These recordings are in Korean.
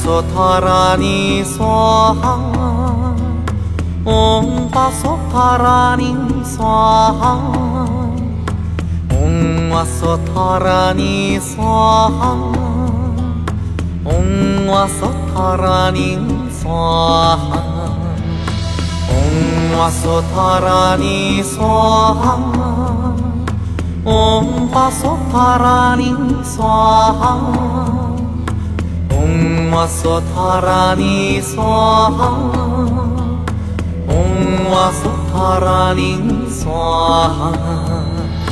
와소타라니 스와하 옴 와소타라니 스와하 옴 와소타라니 스와하 옴 와소타라니 스와하 옴 와소타라니 스와하 옴 와소타라니 스와하 옴 와소타라니 스와하 옴 와소타라니 스와하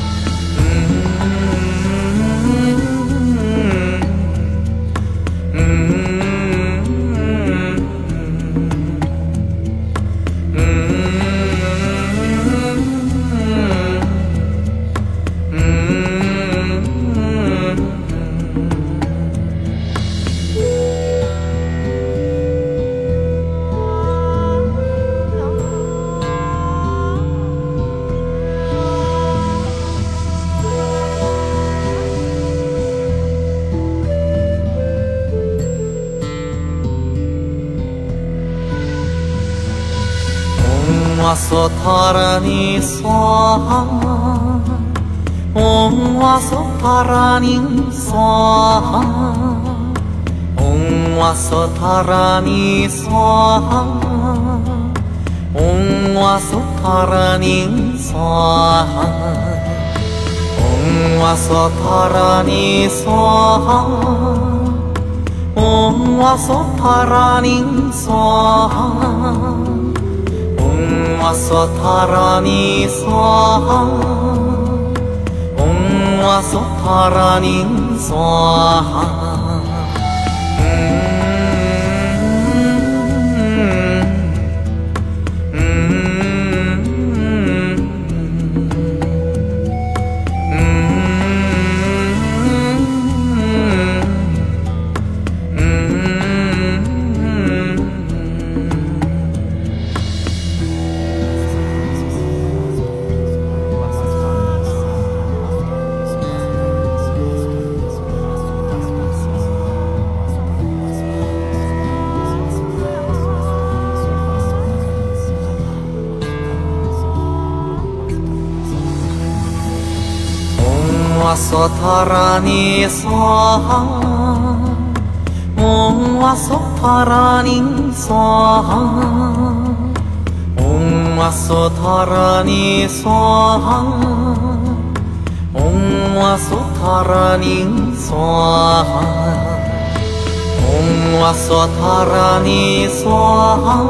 와소타라니 스와하 옴 와소타라니 스와하 옴 와소타라니 스와하 옴 와소타라니 스와하 옴 와소타라니 스와하 옴 와소타라니 스와하 옴 와소타라니 스와하 옴 와소타라니 스와하 와소타라니 스와하 옴 와소타라니 스와하 옴 와소타라니 스와하 옴 와소타라니 스와하 옴 와소타라니 스와하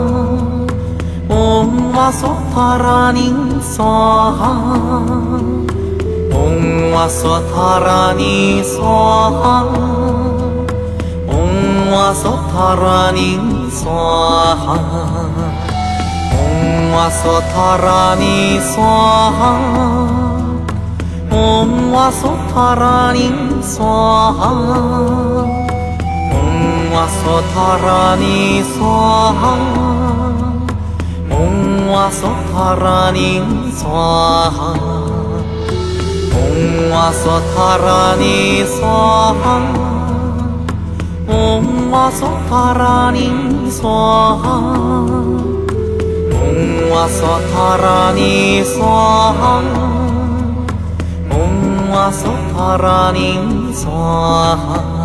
옴 와소타라니 스와하 옴 와소타라니 스와하 옴 와소타라니 스와하 옴 와소타라니 스와하 옴 와소타라니 스와하 옴 와소타라니 스와하 옴 와소타라니 스와하 옴 와소타라니 스와하 옴 와소타라니 스와하 옴 와소타라니 스와하 옴 와소타라니 스와하